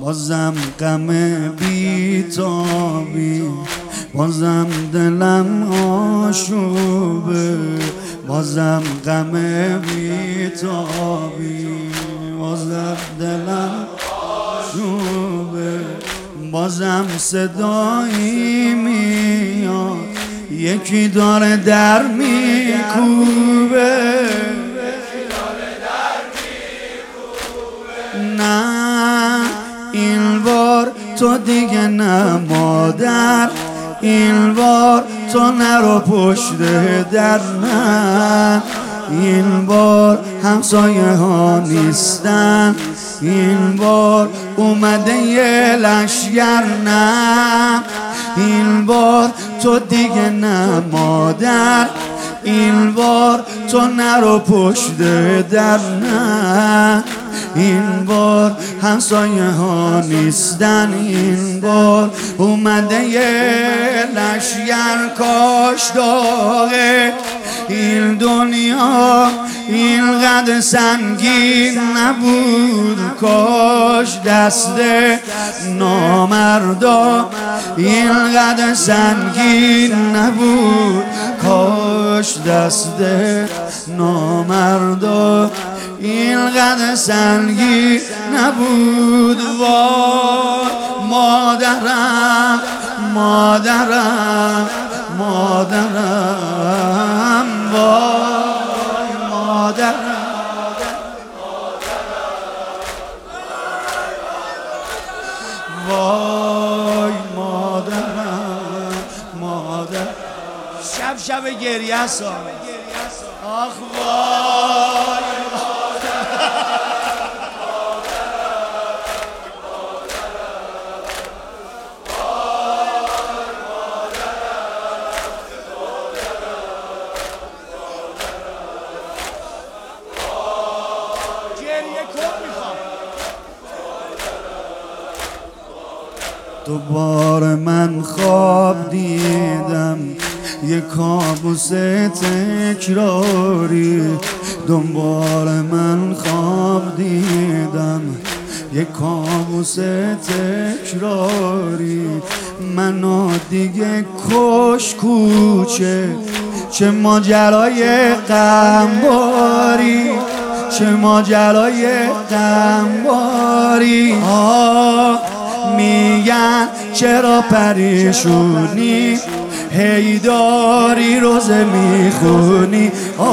بازم غم بیتابی، بازم دلم آشوبه، بازم غم بیتابی، بازم دلم آشوبه، بازم صدایی میاد یکی داره در میکوبه، نه این بار تو دیگه نه مادر، این بار تو نرو پشت در، نه این بار همسایه ها نیستن، این بار اومده یه لشگر، نه این بار تو دیگه نه مادر، این بار تو نرو پشت در، نه این بار همسایه ها نیستن، این بار اومده یه لشگر. کاش داغه این دنیا اینقدر سنگین نبود، کاش دست نامردا اینقدر سنگین نبود، کاش دست نامردا اینقدر سنگین نبود. وای مادرم مادرم مادرم، وای مادرم وای مادرم مادر. شب گریه است، آخ وای دوباره من خواب دیدم یه کابوس تکراری، دوباره من خواب دیدم یه کابوس تکراری، منو دیگه کش کوچه، چه ماجرای غمباری، چه ماجرای غمباری. میگن چرا پریشونی هی داری روزه میخونی،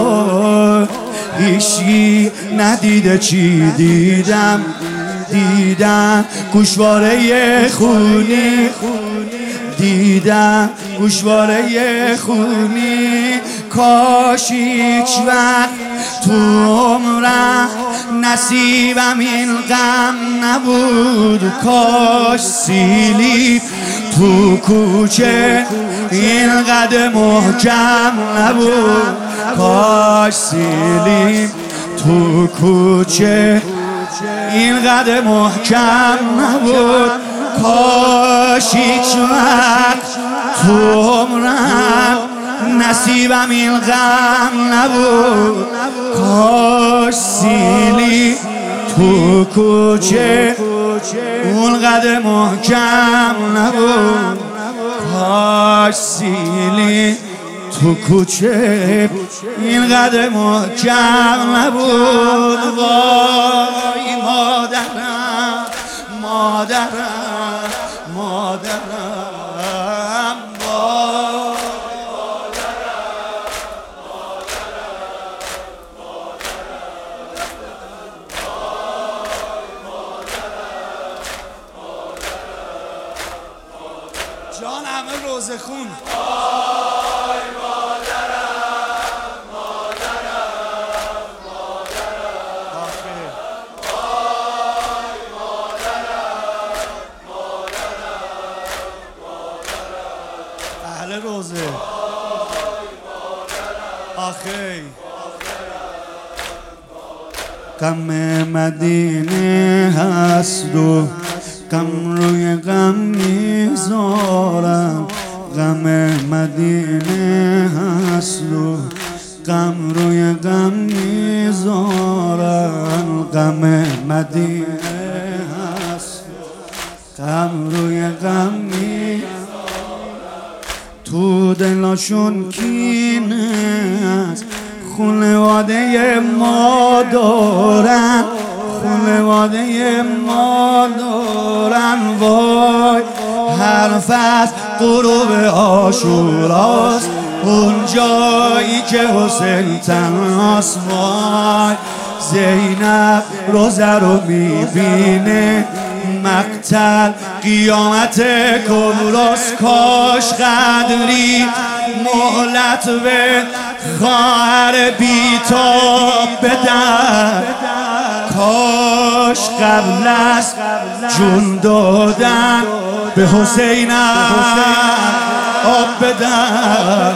هیچی ندیده چی دیدم، دیدم گوشواره خونی، دیدم گوشواره خونی. کاش هیچ وقت تو عمرم نصیبم این غم نبود، کاش سیلی تو کوچه اینقدر محکم نبود، کاش سیلی تو کوچه اینقدر محکم نبود، کاش هیچ وقت تو عمرم نصیبم این غم نبود، کاش سیلی تو کوچه اونقدر محکم نبود، کاش سیلی تو کوچه اینقدر محکم نبود. وای مادرم مادرم مادرم، وای جان همه روزه خون. وای مادرم مادرم مادرم، آخه وای مادرم مادرم مادرم، اهل روزه وای مادرم، آخه غم مدینه هست و غم روی غم میذارم، غم مدینه هست و غم روی غم میذارم، غم مدینه هست غم روی غم می تو دلاشون کینه است. خانواده ما دارن، خانواده ما دارن. وای هر فصل غروب عاشوراست، اون جایی که حسین تنهاست. وای زینب روزه رو میبینه، مقتل قیامت کبراست. کاش قدری مهلت به خواهر بی‌تاب بدن، کاش قبل از جون دادن به حسینم آب بدن،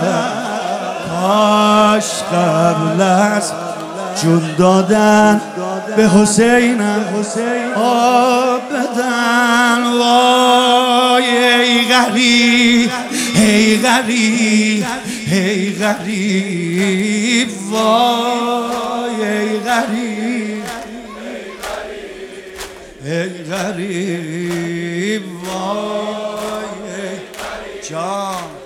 کاش قبل از جون دادن به حسینم آب بدن. وای ای غریب ای غریب ای غریب، وای ای غریب ای غریب، وای ای جان.